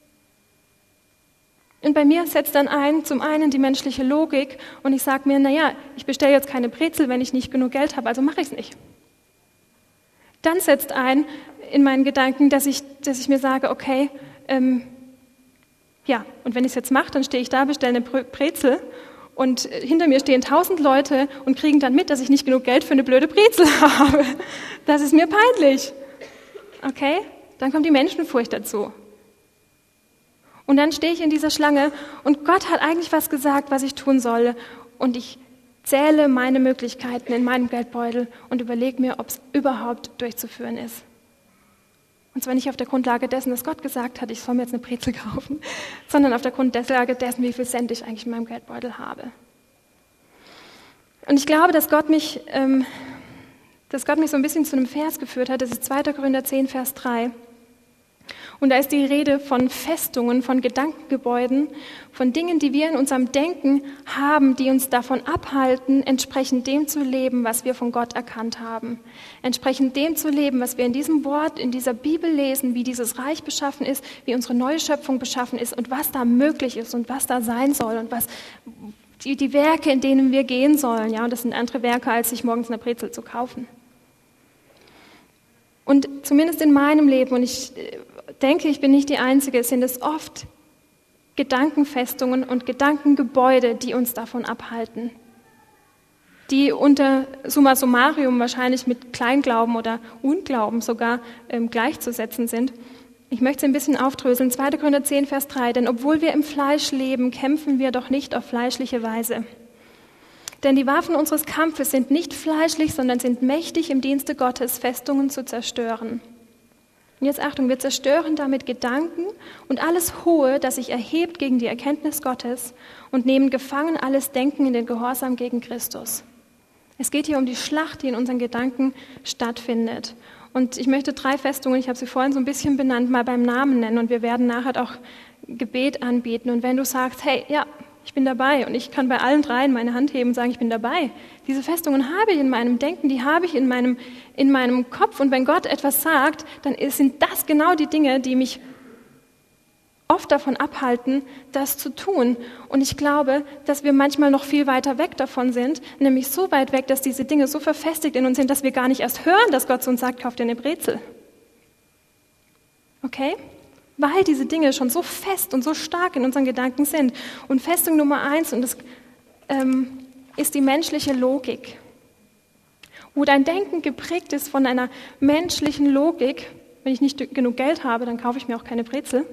Und bei mir setzt dann zum einen die menschliche Logik und ich sage mir, ich bestelle jetzt keine Brezel, wenn ich nicht genug Geld habe, also mache ich es nicht. Dann setzt in meinen Gedanken, dass ich mir sage, okay, und wenn ich es jetzt mache, dann stehe ich da, bestelle eine Brezel und hinter mir stehen 1000 Leute und kriegen dann mit, dass ich nicht genug Geld für eine blöde Brezel habe. Das ist mir peinlich. Okay? Dann kommt die Menschenfurcht dazu. Und dann stehe ich in dieser Schlange und Gott hat eigentlich was gesagt, was ich tun soll und ich zähle meine Möglichkeiten in meinem Geldbeutel und überlege mir, ob es überhaupt durchzuführen ist. Und zwar nicht auf der Grundlage dessen, dass Gott gesagt hat, ich soll mir jetzt eine Brezel kaufen, sondern auf der Grundlage dessen, wie viel Cent ich eigentlich in meinem Geldbeutel habe. Und ich glaube, dass Gott mich so ein bisschen zu einem Vers geführt hat. Das ist 2. Korinther 10, Vers 3. Und da ist die Rede von Festungen, von Gedankengebäuden, von Dingen, die wir in unserem Denken haben, die uns davon abhalten, entsprechend dem zu leben, was wir von Gott erkannt haben. Entsprechend dem zu leben, was wir in diesem Wort, in dieser Bibel lesen, wie dieses Reich beschaffen ist, wie unsere neue Schöpfung beschaffen ist und was da möglich ist und was da sein soll und was die Werke, in denen wir gehen sollen. Ja, und das sind andere Werke, als sich morgens eine Brezel zu kaufen. Und zumindest in meinem Leben, und ich denke, ich bin nicht die Einzige, sind es oft Gedankenfestungen und Gedankengebäude, die uns davon abhalten, die unter Summa summarum wahrscheinlich mit Kleinglauben oder Unglauben sogar gleichzusetzen sind. Ich möchte es ein bisschen aufdröseln. 2. Korinther 10, Vers 3. Denn obwohl wir im Fleisch leben, kämpfen wir doch nicht auf fleischliche Weise. Denn die Waffen unseres Kampfes sind nicht fleischlich, sondern sind mächtig im Dienste Gottes, Festungen zu zerstören. Und jetzt Achtung, wir zerstören damit Gedanken und alles Hohe, das sich erhebt gegen die Erkenntnis Gottes und nehmen gefangen alles Denken in den Gehorsam gegen Christus. Es geht hier um die Schlacht, die in unseren Gedanken stattfindet. Und ich möchte 3 Festungen, ich habe sie vorhin so ein bisschen benannt, mal beim Namen nennen und wir werden nachher auch Gebet anbieten. Und wenn du sagst, hey, ja, ich bin dabei und ich kann bei allen 3 meine Hand heben und sagen, ich bin dabei. Diese Festungen habe ich in meinem Denken, die habe ich in meinem Kopf. Und wenn Gott etwas sagt, dann sind das genau die Dinge, die mich oft davon abhalten, das zu tun. Und ich glaube, dass wir manchmal noch viel weiter weg davon sind, nämlich so weit weg, dass diese Dinge so verfestigt in uns sind, dass wir gar nicht erst hören, dass Gott zu uns sagt, kauf dir eine Brezel. Okay? Weil diese Dinge schon so fest und so stark in unseren Gedanken sind. Und Festung Nummer 1, und das ist die menschliche Logik. Wo dein Denken geprägt ist von einer menschlichen Logik, wenn ich nicht genug Geld habe, dann kaufe ich mir auch keine Brezel.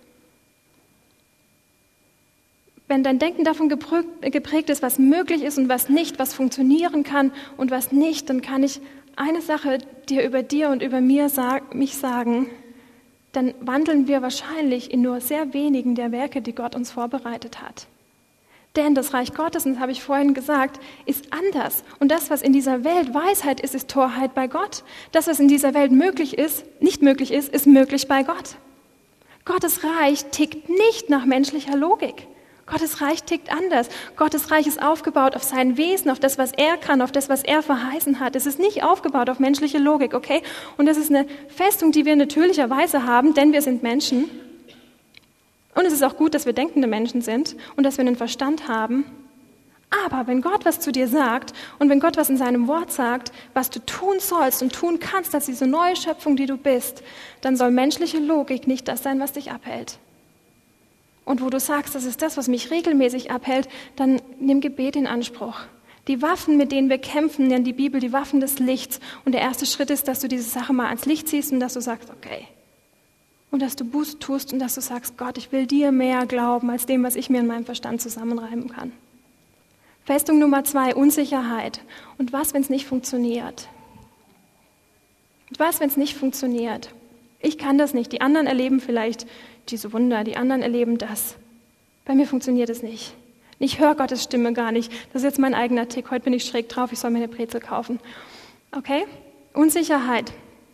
Wenn dein Denken davon geprägt ist, was möglich ist und was nicht, was funktionieren kann und was nicht, dann kann ich eine Sache dir und über mich sagen, dann wandeln wir wahrscheinlich in nur sehr wenigen der Werke, die Gott uns vorbereitet hat. Denn das Reich Gottes, und das habe ich vorhin gesagt, ist anders. Und das, was in dieser Welt Weisheit ist, ist Torheit bei Gott. Das, was in dieser Welt nicht möglich ist, ist möglich bei Gott. Gottes Reich tickt nicht nach menschlicher Logik. Gottes Reich tickt anders. Gottes Reich ist aufgebaut auf sein Wesen, auf das, was er kann, auf das, was er verheißen hat. Es ist nicht aufgebaut auf menschliche Logik, okay? Und das ist eine Festung, die wir natürlicherweise haben, denn wir sind Menschen. Und es ist auch gut, dass wir denkende Menschen sind und dass wir einen Verstand haben. Aber wenn Gott was zu dir sagt und wenn Gott was in seinem Wort sagt, was du tun sollst und tun kannst, als diese neue Schöpfung, die du bist, dann soll menschliche Logik nicht das sein, was dich abhält. Und wo du sagst, das ist das, was mich regelmäßig abhält, dann nimm Gebet in Anspruch. Die Waffen, mit denen wir kämpfen, nennt die Bibel die Waffen des Lichts. Und der erste Schritt ist, dass du diese Sache mal ans Licht ziehst und dass du sagst, okay. Und dass du Buße tust und dass du sagst, Gott, ich will dir mehr glauben, als dem, was ich mir in meinem Verstand zusammenreimen kann. Festung Nummer 2, Unsicherheit. Und was, wenn es nicht funktioniert? Und was, wenn es nicht funktioniert? Ich kann das nicht. Die anderen erleben vielleicht diese Wunder, die anderen erleben das. Bei mir funktioniert es nicht. Ich höre Gottes Stimme gar nicht. Das ist jetzt mein eigener Tick. Heute bin ich schräg drauf, ich soll mir eine Brezel kaufen. Okay? Unsicherheit.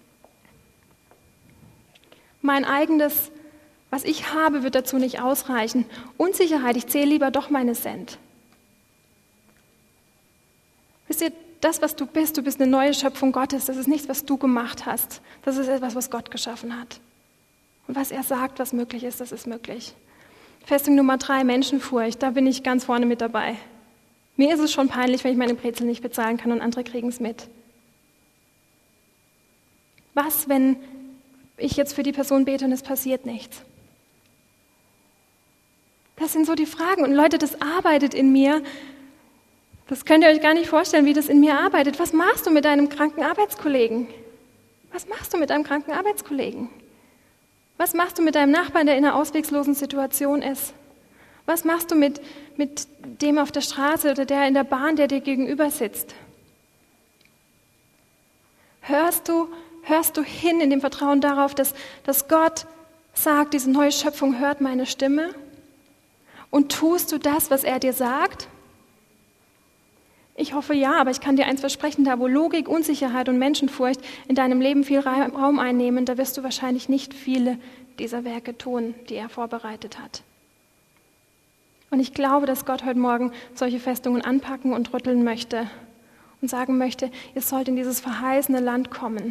Mein eigenes, was ich habe, wird dazu nicht ausreichen. Unsicherheit, ich zähle lieber doch meine Cent. Wisst ihr, das, was du bist eine neue Schöpfung Gottes. Das ist nichts, was du gemacht hast. Das ist etwas, was Gott geschaffen hat. Und was er sagt, was möglich ist, das ist möglich. Festung Nummer 3, Menschenfurcht. Da bin ich ganz vorne mit dabei. Mir ist es schon peinlich, wenn ich meine Brezel nicht bezahlen kann und andere kriegen es mit. Was, wenn ich jetzt für die Person bete und es passiert nichts? Das sind so die Fragen. Und Leute, das arbeitet in mir. Das könnt ihr euch gar nicht vorstellen, wie das in mir arbeitet. Was machst du mit deinem kranken Arbeitskollegen? Was machst du mit deinem kranken Arbeitskollegen? Was machst du mit deinem Nachbarn, der in einer ausweglosen Situation ist? Was machst du mit dem auf der Straße oder der in der Bahn, der dir gegenüber sitzt? Hörst du hin in dem Vertrauen darauf, dass Gott sagt, diese neue Schöpfung hört meine Stimme? Und tust du das, was er dir sagt? Ich hoffe ja, aber ich kann dir eins versprechen, da wo Logik, Unsicherheit und Menschenfurcht in deinem Leben viel Raum einnehmen, da wirst du wahrscheinlich nicht viele dieser Werke tun, die er vorbereitet hat. Und ich glaube, dass Gott heute Morgen solche Festungen anpacken und rütteln möchte und sagen möchte, ihr sollt in dieses verheißene Land kommen.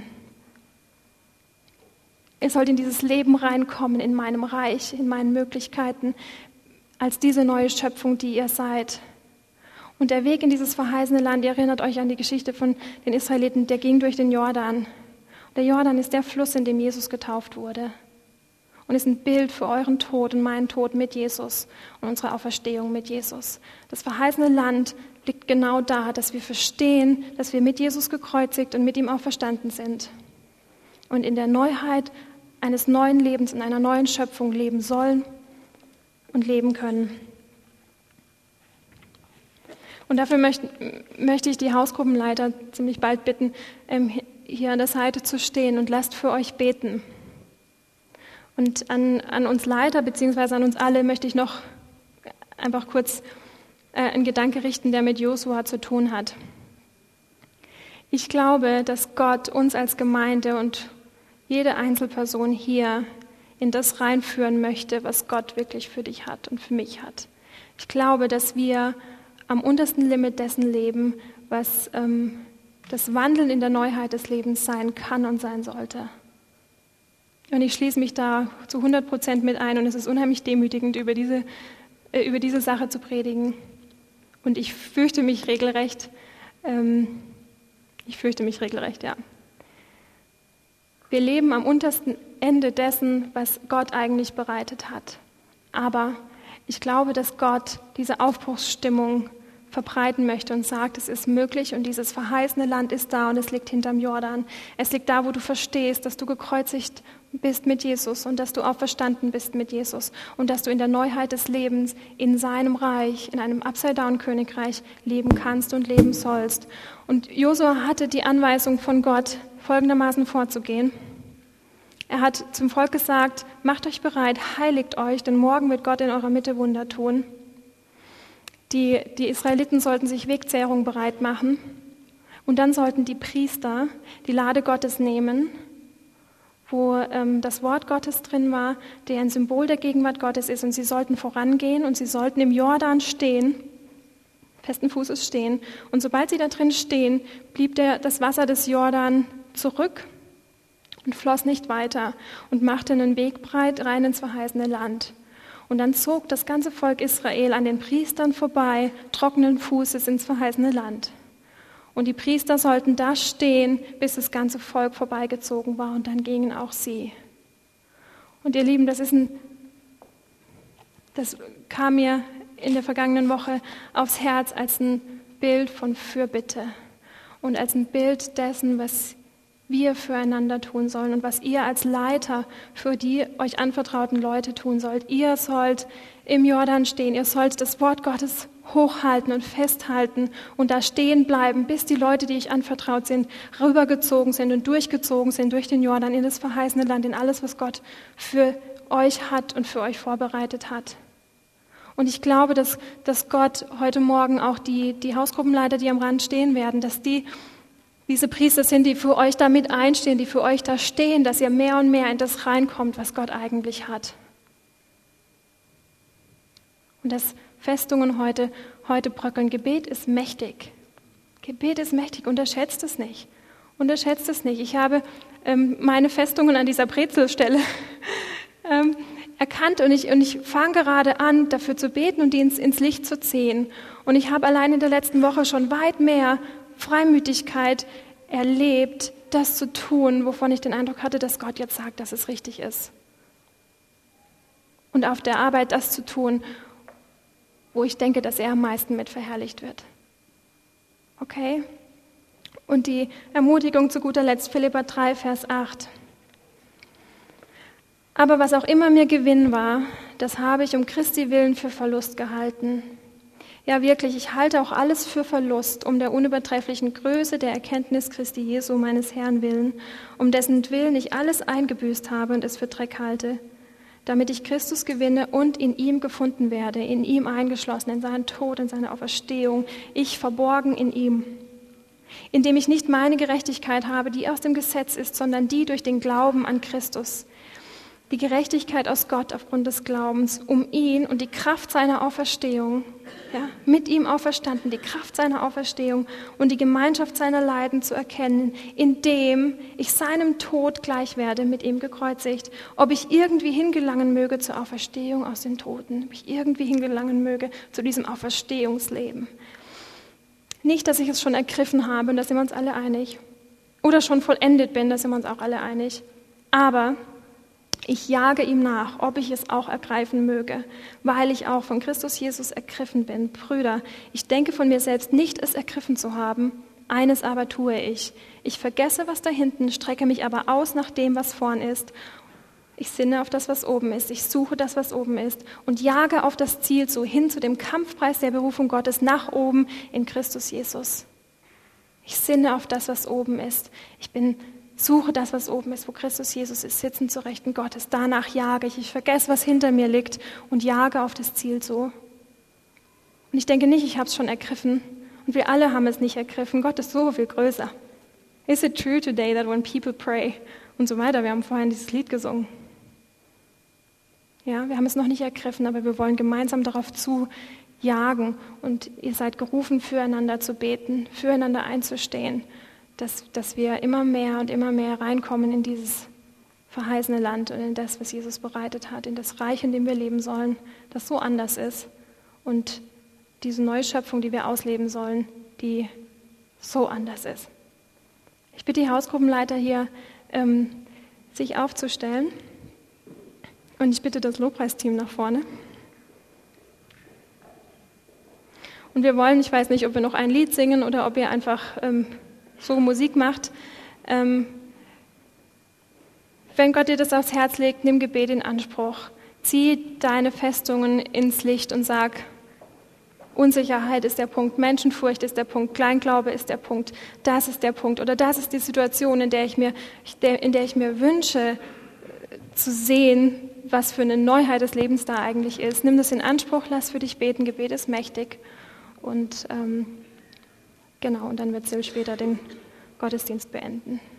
Ihr sollt in dieses Leben reinkommen, in meinem Reich, in meinen Möglichkeiten, als diese neue Schöpfung, die ihr seid. Und der Weg in dieses verheißene Land, ihr erinnert euch an die Geschichte von den Israeliten, der ging durch den Jordan. Der Jordan ist der Fluss, in dem Jesus getauft wurde. Und ist ein Bild für euren Tod und meinen Tod mit Jesus und unsere Auferstehung mit Jesus. Das verheißene Land liegt genau da, dass wir verstehen, dass wir mit Jesus gekreuzigt und mit ihm auferstanden sind. Und in der Neuheit eines neuen Lebens, in einer neuen Schöpfung leben sollen und leben können. Und dafür möchte ich die Hausgruppenleiter ziemlich bald bitten, hier an der Seite zu stehen und lasst für euch beten. Und an uns Leiter bzw. an uns alle möchte ich noch einfach kurz einen Gedanke richten, der mit Josua zu tun hat. Ich glaube, dass Gott uns als Gemeinde und jede Einzelperson hier in das reinführen möchte, was Gott wirklich für dich hat und für mich hat. Ich glaube, dass wir am untersten Limit dessen leben, was das Wandeln in der Neuheit des Lebens sein kann und sein sollte. Und ich schließe mich da zu 100% mit ein und es ist unheimlich demütigend, über diese Sache zu predigen. Und ich fürchte mich regelrecht, ja. Wir leben am untersten Ende dessen, was Gott eigentlich bereitet hat. Aber ich glaube, dass Gott diese Aufbruchsstimmung verbreiten möchte und sagt, es ist möglich und dieses verheißene Land ist da und es liegt hinterm Jordan. Es liegt da, wo du verstehst, dass du gekreuzigt bist mit Jesus und dass du auferstanden bist mit Jesus und dass du in der Neuheit des Lebens in seinem Reich, in einem Upside-Down-Königreich leben kannst und leben sollst. Und Josua hatte die Anweisung von Gott, folgendermaßen vorzugehen. Er hat zum Volk gesagt, macht euch bereit, heiligt euch, denn morgen wird Gott in eurer Mitte Wunder tun. Die Israeliten sollten sich Wegzehrung bereit machen und dann sollten die Priester die Lade Gottes nehmen, wo das Wort Gottes drin war, der ein Symbol der Gegenwart Gottes ist und sie sollten vorangehen und sie sollten im Jordan stehen, festen Fußes stehen und sobald sie da drin stehen, blieb das Wasser des Jordan zurück und floss nicht weiter und machte einen Weg breit rein ins verheißene Land. Und dann zog das ganze Volk Israel an den Priestern vorbei, trockenen Fußes ins verheißene Land. Und die Priester sollten da stehen, bis das ganze Volk vorbeigezogen war und dann gingen auch sie. Und ihr Lieben, das kam mir in der vergangenen Woche aufs Herz als ein Bild von Fürbitte und als ein Bild dessen, was wir füreinander tun sollen und was ihr als Leiter für die euch anvertrauten Leute tun sollt. Ihr sollt im Jordan stehen, ihr sollt das Wort Gottes hochhalten und festhalten und da stehen bleiben, bis die Leute, die euch anvertraut sind, rübergezogen sind und durchgezogen sind durch den Jordan in das verheißene Land, in alles, was Gott für euch hat und für euch vorbereitet hat. Und ich glaube, dass Gott heute Morgen auch die Hausgruppenleiter, die am Rand stehen werden, dass diese Priester sind, die für euch da mit einstehen, die für euch da stehen, dass ihr mehr und mehr in das reinkommt, was Gott eigentlich hat. Und dass Festungen heute bröckeln. Gebet ist mächtig. Gebet ist mächtig. Unterschätzt es nicht. Unterschätzt es nicht. Ich habe meine Festungen an dieser Brezelstelle erkannt und ich fange gerade an, dafür zu beten und die ins Licht zu ziehen. Und ich habe allein in der letzten Woche schon weit mehr Freimütigkeit erlebt, das zu tun, wovon ich den Eindruck hatte, dass Gott jetzt sagt, dass es richtig ist. Und auf der Arbeit das zu tun, wo ich denke, dass er am meisten mit verherrlicht wird. Okay? Und die Ermutigung zu guter Letzt, Philipper 3, Vers 8. Aber was auch immer mir Gewinn war, das habe ich um Christi willen für Verlust gehalten. Ja, wirklich, ich halte auch alles für Verlust, um der unübertrefflichen Größe der Erkenntnis Christi Jesu, meines Herrn willen, um dessen Willen ich alles eingebüßt habe und es für Dreck halte, damit ich Christus gewinne und in ihm gefunden werde, in ihm eingeschlossen, in seinen Tod, in seine Auferstehung, ich verborgen in ihm, indem ich nicht meine Gerechtigkeit habe, die aus dem Gesetz ist, sondern die durch den Glauben an Christus, die Gerechtigkeit aus Gott aufgrund des Glaubens, um ihn und die Kraft seiner Auferstehung, ja, mit ihm auferstanden, die Kraft seiner Auferstehung und die Gemeinschaft seiner Leiden zu erkennen, indem ich seinem Tod gleich werde, mit ihm gekreuzigt, ob ich irgendwie hingelangen möge zur Auferstehung aus den Toten, ob ich irgendwie hingelangen möge zu diesem Auferstehungsleben. Nicht, dass ich es schon ergriffen habe, und da sind wir uns alle einig, oder schon vollendet bin, da sind wir uns auch alle einig, aber ich jage ihm nach, ob ich es auch ergreifen möge, weil ich auch von Christus Jesus ergriffen bin. Brüder, ich denke von mir selbst nicht, es ergriffen zu haben. Eines aber tue ich. Ich vergesse, was da hinten, strecke mich aber aus nach dem, was vorn ist Ich sinne auf das, was oben ist. Ich suche das, was oben ist und jage auf das Ziel zu, hin zu dem Kampfpreis der Berufung Gottes nach oben in Christus Jesus. Ich sinne auf das, was oben ist. Suche das, was oben ist, wo Christus Jesus ist, sitzend zur Rechten Gottes. Danach jage ich. Ich vergesse, was hinter mir liegt und jage auf das Ziel zu. Und ich denke nicht, ich habe es schon ergriffen. Und wir alle haben es nicht ergriffen. Gott ist so viel größer. Is it true today that when people pray? Und so weiter. Wir haben vorhin dieses Lied gesungen. Ja, wir haben es noch nicht ergriffen, aber wir wollen gemeinsam darauf zujagen. Und ihr seid gerufen, füreinander zu beten, füreinander einzustehen. Dass wir immer mehr und immer mehr reinkommen in dieses verheißene Land und in das, was Jesus bereitet hat, in das Reich, in dem wir leben sollen, das so anders ist und diese Neuschöpfung, die wir ausleben sollen, die so anders ist. Ich bitte die Hausgruppenleiter hier, sich aufzustellen und ich bitte das Lobpreisteam nach vorne. Und wir wollen, ich weiß nicht, ob wir noch ein Lied singen oder ob ihr einfach so Musik macht. Wenn Gott dir das aufs Herz legt, nimm Gebet in Anspruch. Zieh deine Festungen ins Licht und sag, Unsicherheit ist der Punkt, Menschenfurcht ist der Punkt, Kleinglaube ist der Punkt, das ist der Punkt oder das ist die Situation, in der ich mir wünsche zu sehen, was für eine Neuheit des Lebens da eigentlich ist. Nimm das in Anspruch, lass für dich beten, Gebet ist mächtig und genau, und dann wird Sil später den Gottesdienst beenden.